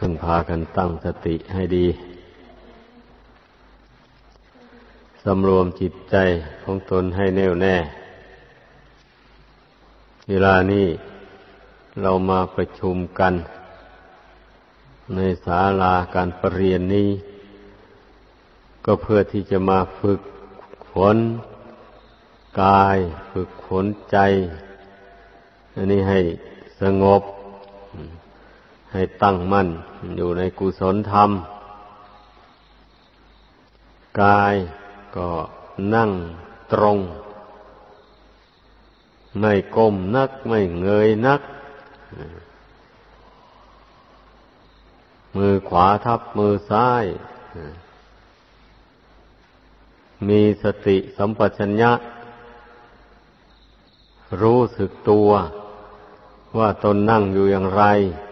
พึ่งพากันตั้งสติให้ดีสำรวมจิตใจของตนให้แน่วแน่เวลานี้เรามาประชุมกันในศาลาการประเรียนนี้ก็เพื่อที่จะมาฝึกฝนกายฝึกฝนใจอันนี้ให้สงบให้ตั้งมั่นอยู่ในกุศลธรรมกายก็นั่งตรงไม่ก้มนักไม่เงยนักมือขวาทับมือซ้ายมีสติสัมปชัญญะรู้สึกตัวว่าตนนั่งอยู่อย่างไร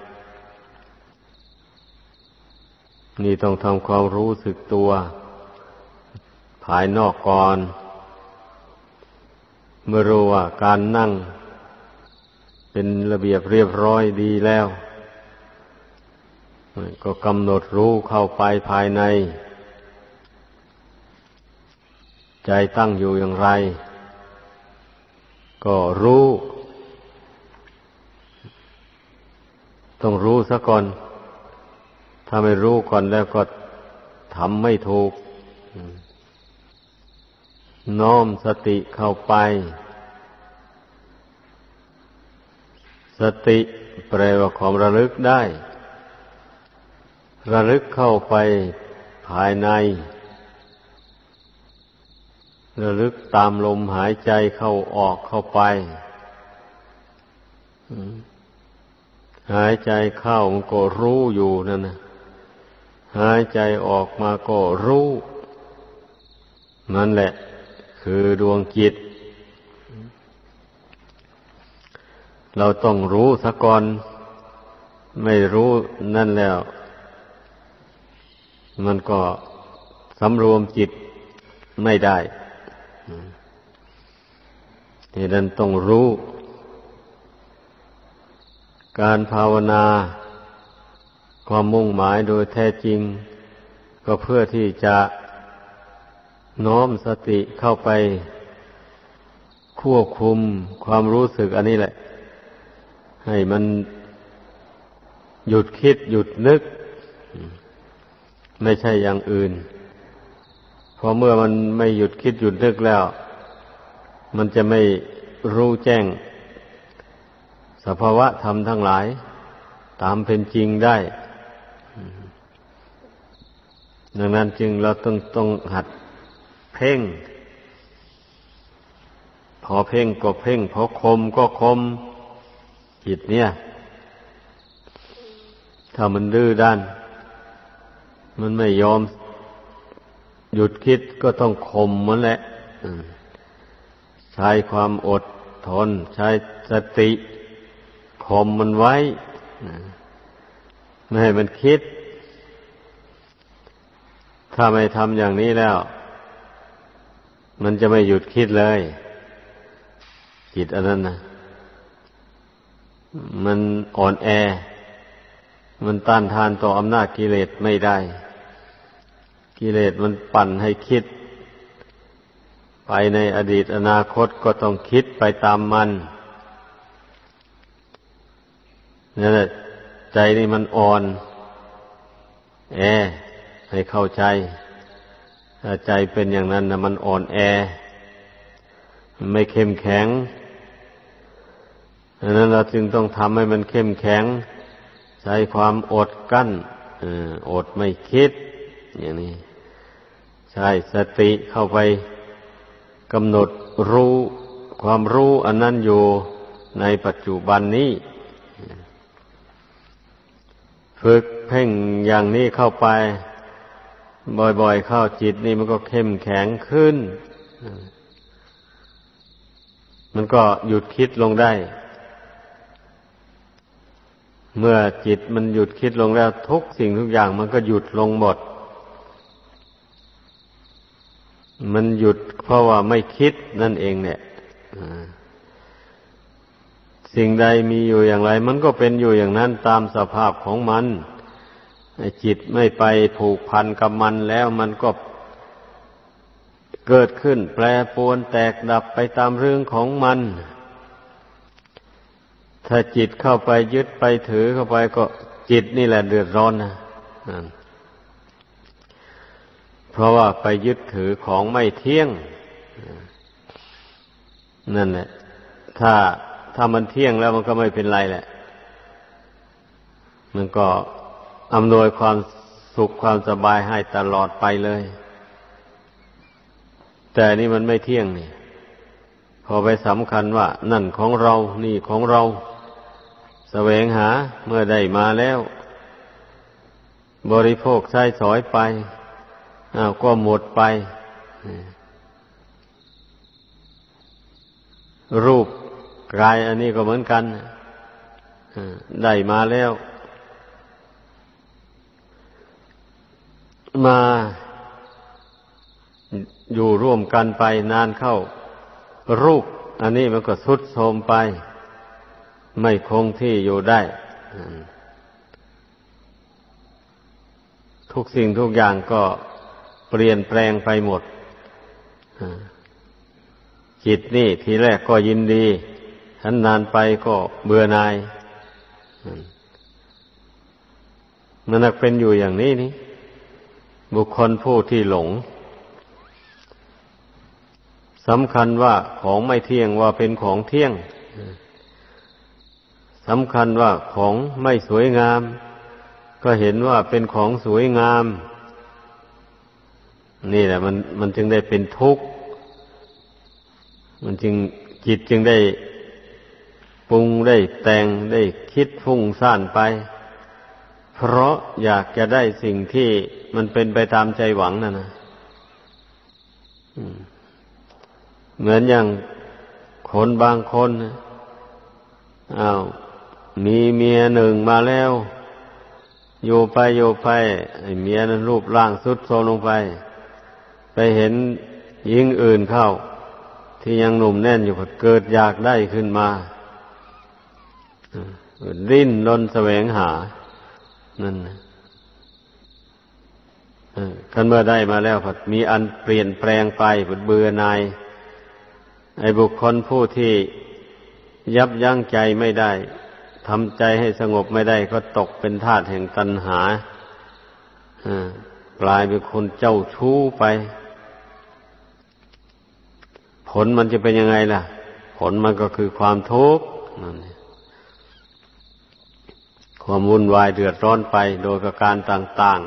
นี่ต้องทำความรู้สึกตัวภายนอกก่อนเมื่อรู้ว่าการนั่งเป็นระเบียบเรียบร้อยดีแล้วก็กำหนดรู้เข้าไปภายในใจตั้งอยู่อย่างไรก็รู้ต้องรู้ซะก่อนถ้าไม่รู้ก่อนแล้วก็ทำไม่ถูกน้อมสติเข้าไปสติแปลว่าความระลึกได้ระลึกเข้าไปภายในระลึกตามลมหายใจเข้าออกเข้าไปหายใจเข้ามันก็รู้อยู่นั่นนะหายใจออกมาก็รู้นั่นแหละคือดวงจิตเราต้องรู้ซะก่อนไม่รู้นั่นแล้วมันก็สำรวมจิตไม่ได้ดังนั้นต้องรู้การภาวนาความมุ่งหมายโดยแท้จริงก็เพื่อที่จะน้อมสติเข้าไปควบคุมความรู้สึกอันนี้แหละให้มันหยุดคิดหยุดนึกไม่ใช่อย่างอื่นเพราะเมื่อมันไม่หยุดคิดหยุดนึกแล้วมันจะไม่รู้แจ้งสภาวะธรรมทั้งหลายตามเป็นจริงได้ดังนั้นจึงเราต้องหัดเพ่งพอเพ่งก็เพ่งพอคมก็คมจิตเนี่ยถ้ามันดื้อด้านมันไม่ยอมหยุดคิดก็ต้องคมมันแหละใช้ความอดทนใช้สติข่มมันไว้ไม่ให้มันคิดถ้าไม่ทำอย่างนี้แล้วมันจะไม่หยุดคิดเลยจิตอันนั้นนะมันอ่อนแอมันต้านทานต่ออำนาจกิเลสไม่ได้กิเลสมันปั่นให้คิดไปในอดีตอนาคตก็ต้องคิดไปตามมันนั่นแหละใจนี่มันอ่อนแอให้เข้าใจถ้าใจเป็นอย่างนั้นนะมันอ่อนแอมันไม่เข้มแข็งดังนั้นเราจึงต้องทำให้มันเข้มแข็งใช้ความอดกั้นอดไม่คิดอย่างนี้ใช้สติเข้าไปกำหนดรู้ความรู้อันนั้นอยู่ในปัจจุบันนี้ฝึกเพ่งอย่างนี้เข้าไปบ่อยๆเข้าจิตนี่มันก็เข้มแข็งขึ้นมันก็หยุดคิดลงได้เมื่อจิตมันหยุดคิดลงแล้วทุกสิ่งทุกอย่างมันก็หยุดลงหมดมันหยุดเพราะว่าไม่คิดนั่นเองเนี่ย สิ่งใดมีอยู่อย่างไรมันก็เป็นอยู่อย่างนั้นตามสภาพของมันจิตไม่ไปผูกพันกับมันแล้วมันก็เกิดขึ้นแปรปรวนแตกดับไปตามเรื่องของมันถ้าจิตเข้าไปยึดไปถือเข้าไปก็จิตนี่แหละเดือดร้อนนะเพราะว่าไปยึดถือของไม่เที่ยงนั่นแหละถ้ามันเที่ยงแล้วมันก็ไม่เป็นไรแหละมันก็อำนวยความสุขความสบายให้ตลอดไปเลยแต่นี่มันไม่เที่ยงนี่พอไปสำคัญว่านั่นของเรานี่ของเราแสวงหาเมื่อได้มาแล้วบริโภคใช้สอยไปก็หมดไปรูปกายอันนี้ก็เหมือนกันได้มาแล้วมาอยู่ร่วมกันไปนานเข้ารูปอันนี้มันก็ทรุดโทรมไปไม่คงที่อยู่ได้ทุกสิ่งทุกอย่างก็เปลี่ยนแปลงไปหมดจิตนี่ทีแรกก็ยินดีทันนานไปก็เบื่อหน่ายมันเป็นอยู่อย่างนี้นี่บุคคลผู้ที่หลงสำคัญว่าของไม่เที่ยงว่าเป็นของเที่ยงสำคัญว่าของไม่สวยงามก็เห็นว่าเป็นของสวยงามนี่แหละมันจึงได้เป็นทุกข์มันจึงจิตจึงได้ปรุงได้แต่งได้คิดฟุ้งซ่านไปเพราะอยากจะได้สิ่งที่มันเป็นไปตามใจหวังนั่นนะเหมือนอย่างคนบางคนมีเมียหนึ่งมาแล้วอยู่ไปไอ้เมียนั้นรูปร่างทรุดโทรมลงไปเห็นหญิงอื่นเข้าที่ยังหนุ่มแน่นอยู่เกิดอยากได้ขึ้นมาดิ้นรนแสวงหานั่นคันเมื่อได้มาแล้วมีอันเปลี่ยนแปลงไปเบื่อหน่ายไอ้บุคคลผู้ที่ยับยั้งใจไม่ได้ทำใจให้สงบไม่ได้ก็ตกเป็นทาสแห่งตัณหากลายเป็นคนเจ้าชู้ไปผลมันจะเป็นยังไงล่ะผลมันก็คือความทุกข์ความวุ่นวายเดือดร้อนไปโดยประการต่าง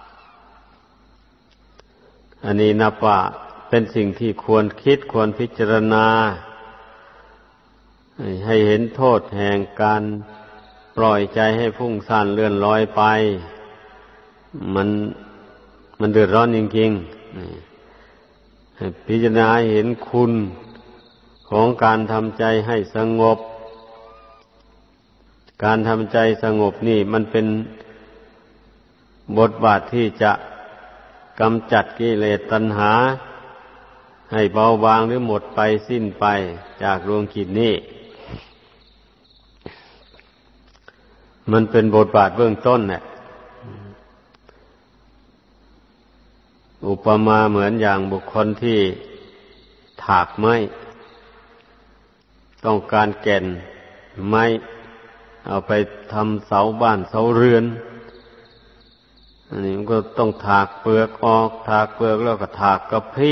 ๆอันนี้นับว่าเป็นสิ่งที่ควรคิดควรพิจารณาให้เห็นโทษแห่งการปล่อยใจให้พุ่งซ่านเลื่อนลอยไปมันเดือดร้อนจริงๆให้พิจารณาเห็นคุณของการทำใจให้สงบการทำใจสงบนี่มันเป็นบทบาทที่จะกำจัดกิเลสตัณหาให้เบาบางหรือหมดไปสิ้นไปจากดวงจิตนี้มันเป็นบทบาทเบื้องต้นเนี่ยอุปมาเหมือนอย่างบุคคลที่ถากไม้ต้องการแก่นไม้เอาไปทำเสาบ้านเสาเรือนอันนี้มันก็ต้องถากเปลือกออกถากเปลือกแล้วก็ถากกระพี้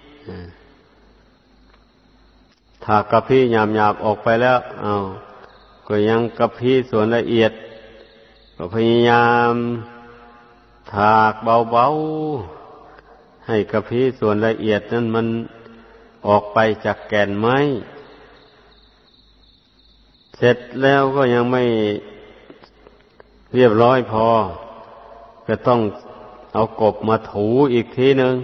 ถากกระพี้หยาบๆออกไปแล้วก็ยังกระพี้ส่วนละเอียดก็พยายามถากเบาๆให้กระพี้ส่วนละเอียดนั้นมันออกไปจากแก่นไม้เสร็จแล้วก็ยังไม่เรียบร้อยพอก็ต้องเอากบมาถูอีกทีหนึ่ง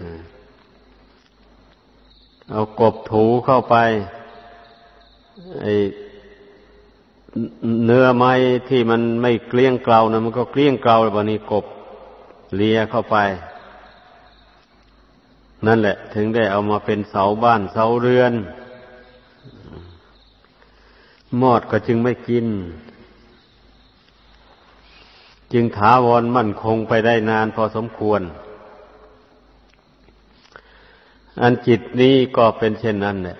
เอากบถูเข้าไปไอ้เนื้อไม้ที่มันไม่เกลี้ยงเกลานะมันก็เกลี้ยงเกลาแล้วบัดนี้กบเลียเข้าไปนั่นแหละถึงได้เอามาเป็นเสาบ้านเสาเรือนมอดก็จึงไม่กินจึงถาวรมั่นคงไปได้นานพอสมควรอันจิตนี้ก็เป็นเช่นนั้นแหละ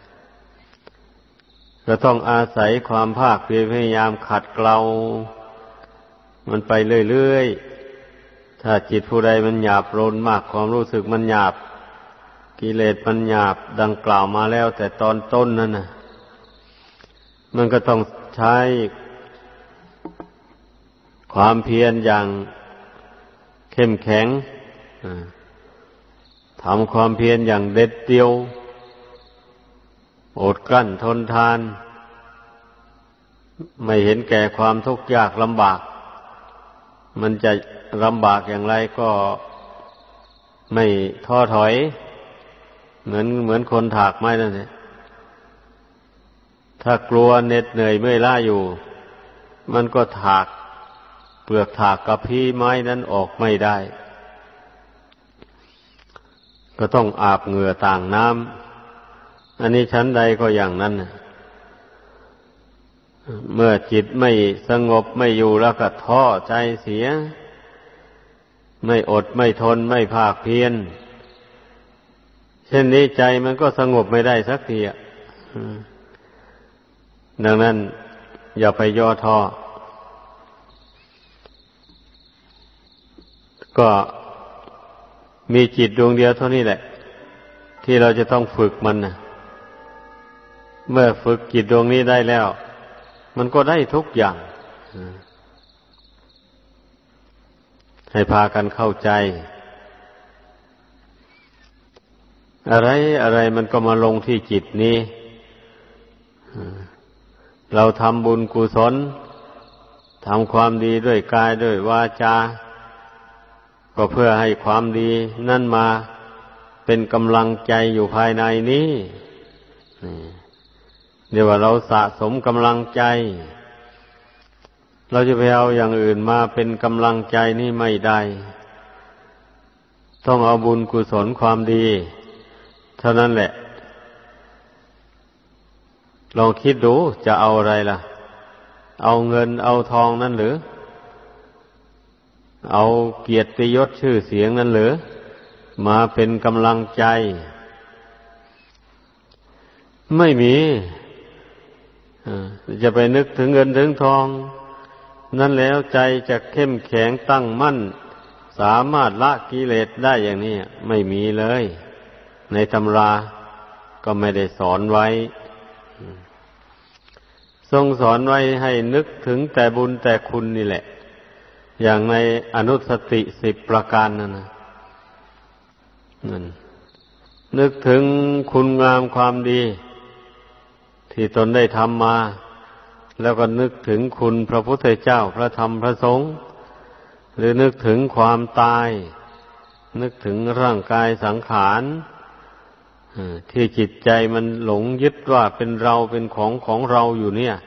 ก็ต้องอาศัยความภาคเพียรพยายามขัดเกลามันไปเรื่อยๆถ้าจิตผู้ใดมันหยาบโลนมากความรู้สึกมันหยาบกิเลสมันหยาบดังกล่าวมาแล้วแต่ตอนต้นนั่นน่ะมันก็ต้องใช้ความเพียรอย่างเข้มแข็งทำความเพียรอย่างเด็ดเดี่ยวอดกลั้นทนทานไม่เห็นแก่ความทุกข์ยากลำบากมันจะลำบากอย่างไรก็ไม่ท้อถอยเหมือนคนถากไม้นั่นแหละถ้ากลัวเหน็ดเหนื่อยเมื่อยล้าอยู่มันก็ถากเปลือกถากกับพี่ไม้นั้นออกไม่ได้ก็ต้องอาบเหงื่อต่างน้ำอันนี้ชั้นใดก็อย่างนั้นเมื่อจิตไม่สงบไม่อยู่แล้วก็ท้อใจเสียไม่อดไม่ทนไม่ภาคเพียรเช่นนี้ใจมันก็สงบไม่ได้สักทีดังนั้นอย่าไปย่อท้อก็มีจิตดวงเดียวเท่านี้แหละที่เราจะต้องฝึกมันนะเมื่อฝึกจิตดวงนี้ได้แล้วมันก็ได้ทุกอย่างให้พากันเข้าใจอะไรมันก็มาลงที่จิตนี้เราทำบุญกุศลทำความดีด้วยกายด้วยวาจาก็เพื่อให้ความดีนั่นมาเป็นกำลังใจอยู่ภายในนี้เดี๋ยวว่าเราสะสมกำลังใจเราจะไปเอาอย่างอื่นมาเป็นกำลังใจนี่ไม่ได้ต้องเอาบุญกุศลความดีเท่านั้นแหละลองคิดดูจะเอาอะไรล่ะเอาเงินเอาทองนั่นหรือเอาเกียรติยศชื่อเสียงนั่นหรือมาเป็นกำลังใจไม่มีจะไปนึกถึงเงินถึงทองนั่นแล้วใจจะเข้มแข็งตั้งมั่นสามารถละกิเลสได้อย่างนี้ไม่มีเลยในตำราก็ไม่ได้สอนไว้ทรงสอนไว้ให้นึกถึงแต่บุญแต่คุณนี่แหละอย่างในอนุสติ10ประการนั่นนึกถึงคุณงามความดีที่ตนได้ทำมาแล้วก็นึกถึงคุณพระพุทธเจ้าพระธรรมพระสงฆ์หรือนึกถึงความตายนึกถึงร่างกายสังขารที่จิตใจมันหลงยึดว่าเป็นเราเป็นของเราอยู่เนี่ย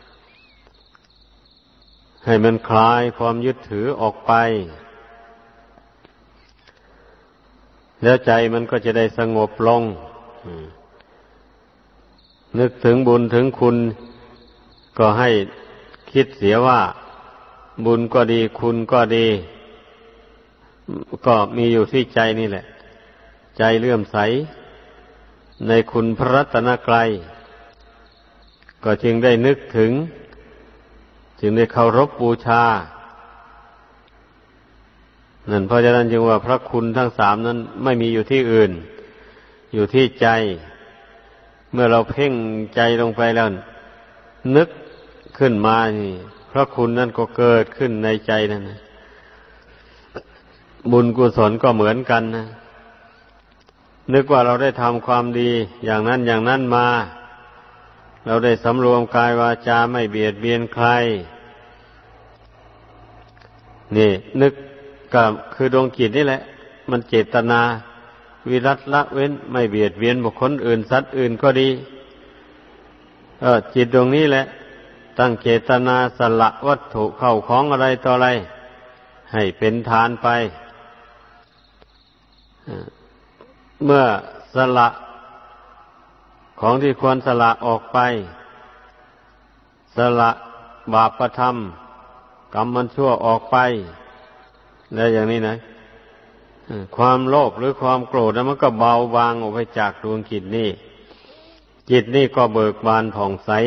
ให้มันคลายความยึดถือออกไปแล้วใจมันก็จะได้สงบลงนึกถึงบุญถึงคุณก็ให้คิดเสียว่าบุญก็ดีคุณก็ดีก็มีอยู่ที่ใจนี่แหละใจเลื่อมใสในคุณพระรัตนกรัยก็จึงได้นึกถึงจึงได้เคารพบูชานั่นเพราะฉะนั้นจึงว่าพระคุณทั้งสามนั้นไม่มีอยู่ที่อื่นอยู่ที่ใจเมื่อเราเพ่งใจลงไปแล้วนึกขึ้นมานี่พระคุณนั่นก็เกิดขึ้นในใจนั่นนะบุญกุศลก็เหมือนกันนะนึกว่าเราได้ทำความดีอย่างนั้นมาเราได้สำรวมกายวาจาไม่เบียดเบียนใครนี่นึกก็คือดวงจิตนี่แหละมันเจตนาวิรัตละเว้นไม่เบียดเบียนบุคคลอื่นสัตว์อื่นก็ดีจิตดวงนี้แหละตั้งเจตนาสละวัตถุเข้าของอะไรต่ออะไรให้เป็นทานไปเมื่อสละของที่ควรสละออกไปสละบาปธรรมกรรมมันชั่วออกไปแล้วอย่างนี้นะความโลภหรือความโกรธนั้นมันก็เบาบางออกไปจากดวงจิตนี่จิตนี่ก็เบิกบานผ่องใส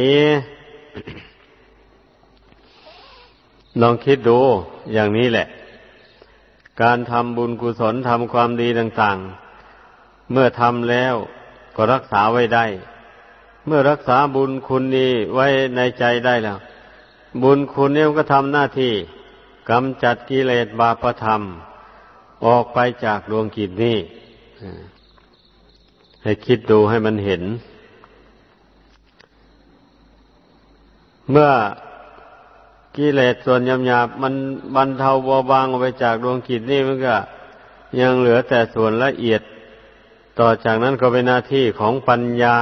ลองคิดดูอย่างนี้แหละการทำบุญกุศลทำความดีต่างๆเมื่อทำแล้วก็รักษาไว้ได้เมื่อรักษาบุญคุณนี้ไว้ในใจได้แล้วบุญคุณนี้มันก็ทำหน้าที่กำจัดกิเลสบาปธรรมออกไปจากดวงจิตนี้ให้คิดดูให้มันเห็นเมื่อกิเลสส่วนหยาบๆมันบรรเทาเบาบางออกไปจากดวงจิตนี่มันก็ยังเหลือแต่ส่วนละเอียดต่อจากนั้นก็เป็นหน้าที่ของปัญญา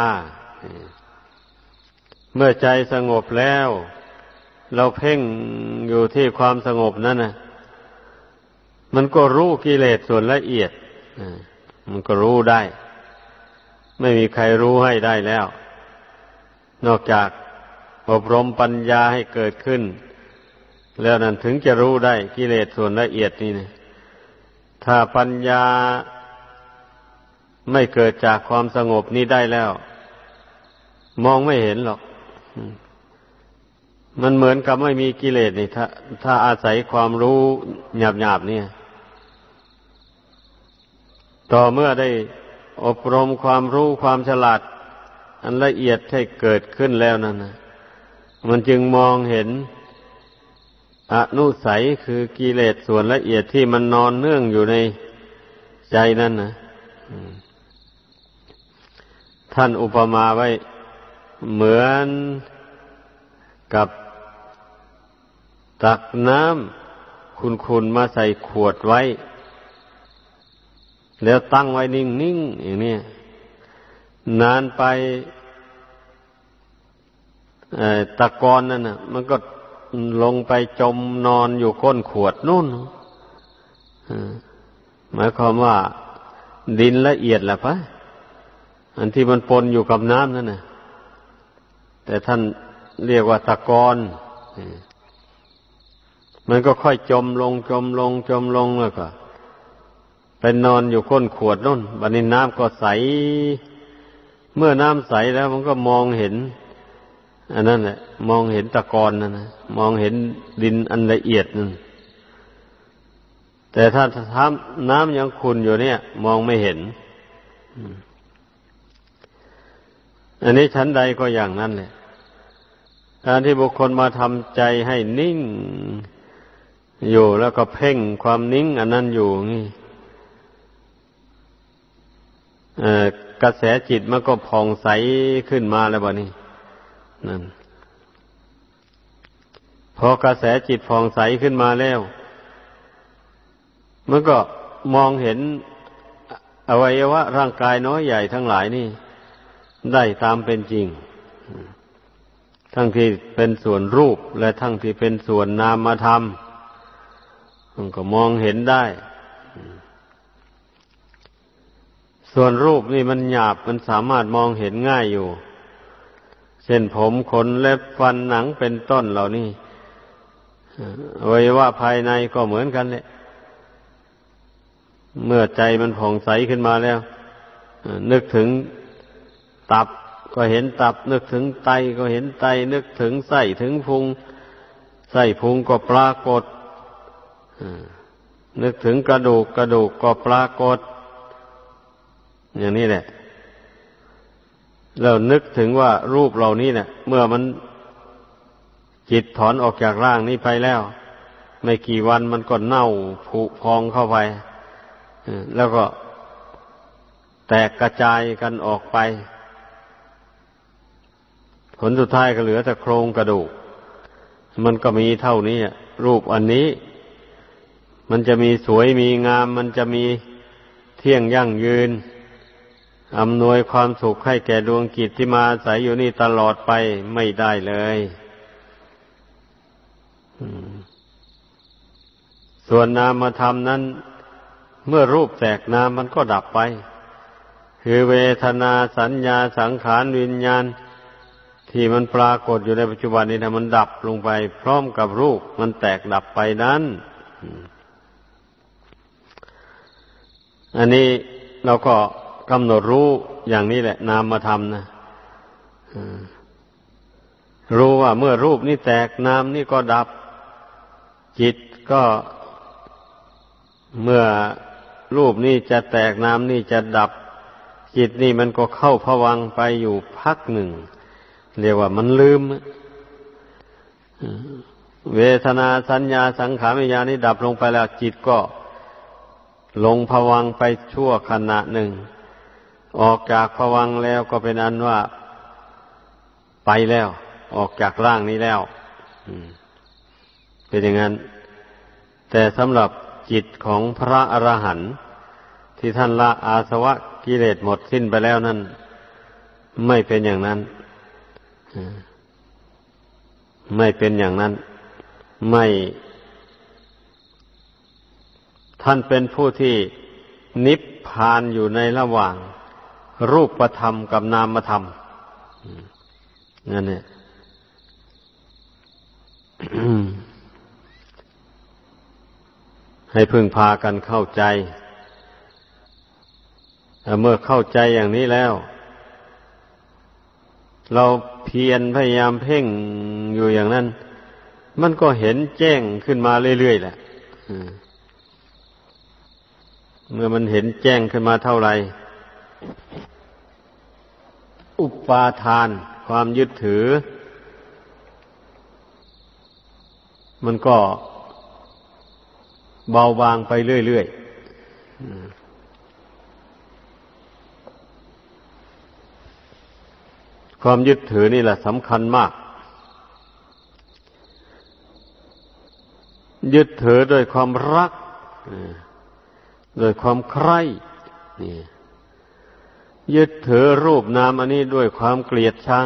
เมื่อใจสงบแล้วเราเพ่งอยู่ที่ความสงบนั้นนะมันก็รู้กิเลสส่วนละเอียดมันก็รู้ได้ไม่มีใครรู้ให้ได้แล้วนอกจากอบรมปัญญาให้เกิดขึ้นแล้วนั้นถึงจะรู้ได้กิเลสส่วนละเอียดนี่นะถ้าปัญญาไม่เกิดจากความสงบนี้ได้แล้วมองไม่เห็นหรอกมันเหมือนกับไม่มีกิเลสนี่ถ้าอาศัยความรู้หยาบๆเนี่ยต่อเมื่อได้อบรมความรู้ความฉลาดอันละเอียดให้เกิดขึ้นแล้วนั่นนะมันจึงมองเห็นอนุสัยคือกิเลสส่วนละเอียดที่มันนอนเนื่องอยู่ในใจนั่นนะท่านอุปมาไว้เหมือนกับตักน้ำขุ่นๆมาใส่ขวดไว้แล้วตั้งไว้นิ่งๆอย่างนี้นานไปตะกอนนั่นน่ะมันก็ลงไปจมนอนอยู่ก้นขวดนู่นหมายความว่าดินละเอียดแหละปะอันที่มันปนอยู่กับน้ำนั่นน่ะแต่ท่านเรียกว่าตะกอนมันก็ค่อยจมลงแล้วก็ไปนอนอยู่ก้นขวดนู่นบัดนี้น้ำก็ใสเมื่อน้ำใสแล้วมันก็มองเห็นอันนั้นแหละมองเห็นตะกอนนั่นนะมองเห็นดินอันละเอียดนั่นแต่ถ้าน้ำยังขุ่นอยู่เนี่ยมองไม่เห็นอันนี้ชั้นใดก็อย่างนั้นแหละการที่บุคคลมาทำใจให้นิ่งอยู่แล้วก็เพ่งความนิ่งอันนั้นอยู่นี่กระแสจิตมันก็ผ่องใสขึ้นมาแล้วบ่นี่นั่นพอกระแสจิตผ่องใสขึ้นมาแล้วมันก็มองเห็นอวัยวะร่างกายน้อยใหญ่ทั้งหลายนี่ได้ตามเป็นจริงทั้งที่เป็นส่วนรูปและทั้งที่เป็นส่วนนามธรรมมันก็มองเห็นได้ส่วนรูปนี่มันหยาบมันสามารถมองเห็นง่ายอยู่เช่นผมขนเล็บฟันหนังเป็นต้นเหล่านี้อวัยวะภายในก็เหมือนกันแหละเมื่อใจมันผ่องใสขึ้นมาแล้วนึกถึงตับก็เห็นตับนึกถึงไตก็เห็นไตนึกถึงไส้ถึงพุงไส้พุงก็ปรากฏนึกถึงกระดูกก็ปรากฏอย่างนี้แหละแล้วนึกถึงว่ารูปเหล่านี้เนี่ยเมื่อมันจิตถอนออกจากร่างนี้ไปแล้วไม่กี่วันมันก็เน่าผุพองเข้าไปแล้วก็แตกกระจายกันออกไปผลสุดท้ายก็เหลือแต่โครงกระดูกมันก็มีเท่านี้รูปอันนี้มันจะมีสวยมีงามมันจะมีเที่ยงยั่งยืนอำนวยความสุขให้แก่ดวงจิตที่มาอาศัยอยู่นี่ตลอดไปไม่ได้เลยส่วนนามธรรมนั้นเมื่อรูปแตกนามมันก็ดับไปคือเวทนาสัญญาสังขารวิญญาณที่มันปรากฏอยู่ในปัจจุบันนี้นะมันดับลงไปพร้อมกับรูปมันแตกดับไปนั้นอันนี้เราก็กำหนดรู้อย่างนี้แหละนามธรรมนะรู้ว่าเมื่อรูปนี้แตกนามนี่ก็ดับจิตก็เมื่อรูปนี่จะแตกนามนี่จะดับจิตนี่มันก็เข้าภวังค์ไปอยู่พักหนึ่งเรียกว่ามันลืมเวทนาสัญญาสังขารวิญญาณนี่ดับลงไปแล้วจิตก็ลงภวังค์ไปชั่วขณะหนึ่งออกจากภวังค์แล้วก็เป็นอันว่าไปแล้วออกจากร่างนี้แล้วเป็นอย่างนั้นแต่สำหรับจิตของพระอรหันต์ที่ท่านละอาสวะกิเลสหมดสิ้นไปแล้วนั้นไม่เป็นอย่างนั้นไม่เป็นอย่างนั้นไม่ท่านเป็นผู้ที่นิพพานอยู่ในระหว่างรูปธรรมกับนามธรรมนั่นแหละ ให้พึงพากันเข้าใจเมื่อเข้าใจอย่างนี้แล้วเราเพียรพยายามเพ่งอยู่อย่างนั้นมันก็เห็นแจ้งขึ้นมาเรื่อยๆแหละเมื่อมันเห็นแจ้งขึ้นมาเท่าไหร่อุปาทานความยึดถือมันก็เบาบางไปเรื่อยๆความยึดถือนี่แหละสำคัญมากยึดถือโดยความรักโดยความใคร่ยึดถือรูปนามอันนี้ด้วยความเกลียดชัง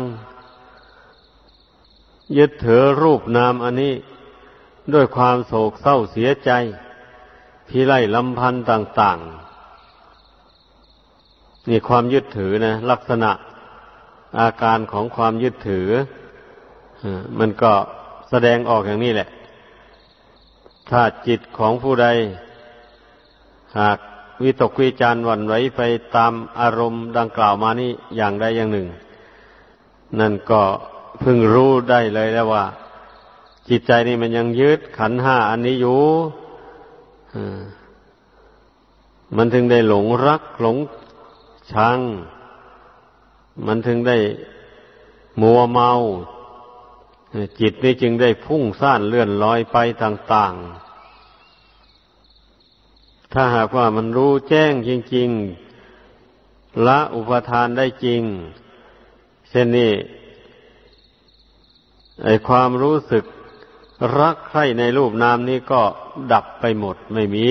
ยึดถือรูปนามอันนี้ด้วยความโศกเศร้าเสียใจพิไรลำพันธ์ต่างๆนี่ความยึดถือนะลักษณะอาการของความยึดถือมันก็แสดงออกอย่างนี้แหละถ้าจิตของผู้ใดหากวิตกวิจารหวั่นไหวไปตามอารมณ์ดังกล่าวมานี้อย่างใดอย่างหนึ่งนั่นก็พึงรู้ได้เลยแล้วว่าจิตใจนี่มันยังยึดขันธ์ห้าอันนี้อยู่มันถึงได้หลงรักหลงชังมันถึงได้มัวเมาจิตนี่จึงได้พุ่งซ่านเลื่อนลอยไปต่างๆถ้าหากว่ามันรู้แจ้งจริงๆละอุปทานได้จริงเช่นนี้ไอ้ความรู้สึกรักใคร่ในรูปนามนี้ก็ดับไปหมดไม่มี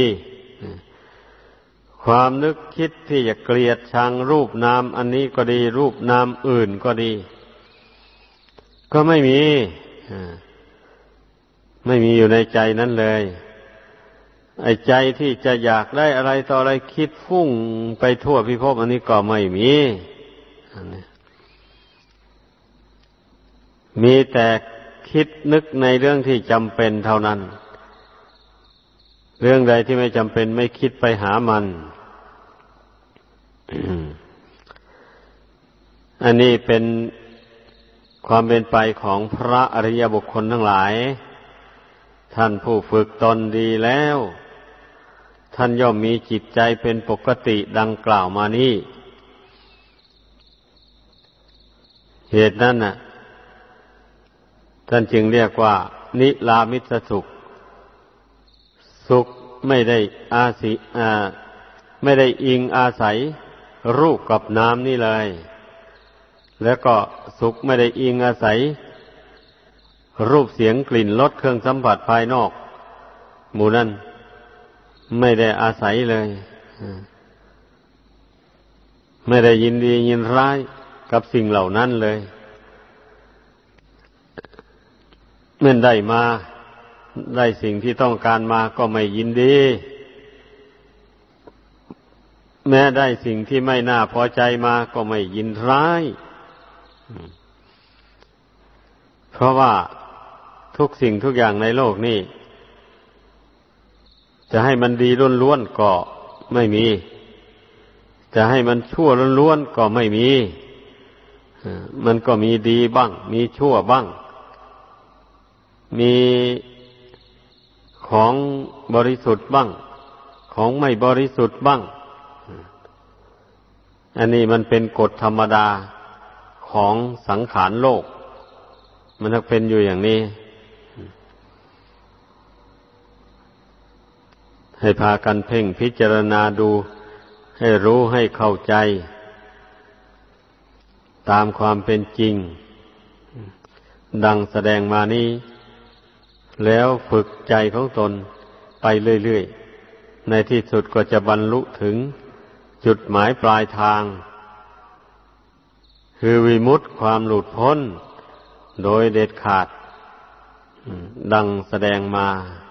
ความนึกคิดที่จะเกลียดชังรูปนามอันนี้ก็ดีรูปนามอื่นก็ดีก็ไม่มีอยู่ในใจนั้นเลยไอ้ใจที่จะอยากได้อะไรต่ออะไรคิดฟุ้งไปทั่วพิภพอันนี้ก็ไม่มีแต่คิดนึกในเรื่องที่จำเป็นเท่านั้นเรื่องใดที่ไม่จำเป็นไม่คิดไปหามัน อันนี้เป็นความเป็นไปของพระอริยบุคคลทั้งหลายท่านผู้ฝึกตนดีแล้วท่านย่อมมีจิตใจเป็นปกติดังกล่าวมานี้เหตุนั้นน่ะท่านจึงเรียกว่านิรามิตสุขสุขไม่ได้ไม่ได้อิงอาศัยรูปกับนามนี่เลยแล้วก็สุขไม่ได้อิงอาศัยรูปเสียงกลิ่นรสเครื่องสัมผัสภายนอกหมู่นั้นไม่ได้อาศัยเลยไม่ได้ยินดียินร้ายกับสิ่งเหล่านั้นเลยเมื่อได้มาได้สิ่งที่ต้องการมาก็ไม่ยินดีแม้ได้สิ่งที่ไม่น่าพอใจมาก็ไม่ยินร้ายราะว่าทุกสิ่งทุกอย่างในโลกนี้จะให้มันดีล้วนๆก็ไม่มีจะให้มันชั่วล้วนๆก็ไม่มีมันก็มีดีบ้างมีชั่วบ้างมีของบริสุทธิ์บ้างของไม่บริสุทธิ์บ้างอันนี้มันเป็นกฎธรรมดาของสังขารโลกมันจะเป็นอยู่อย่างนี้ให้พากันเพ่งพิจารณาดูให้รู้ให้เข้าใจตามความเป็นจริงดังแสดงมานี้แล้วฝึกใจของตนไปเรื่อยๆในที่สุดก็จะบรรลุถึงจุดหมายปลายทางคือวิมุตติความหลุดพ้นโดยเด็ดขาดดังแสดงมา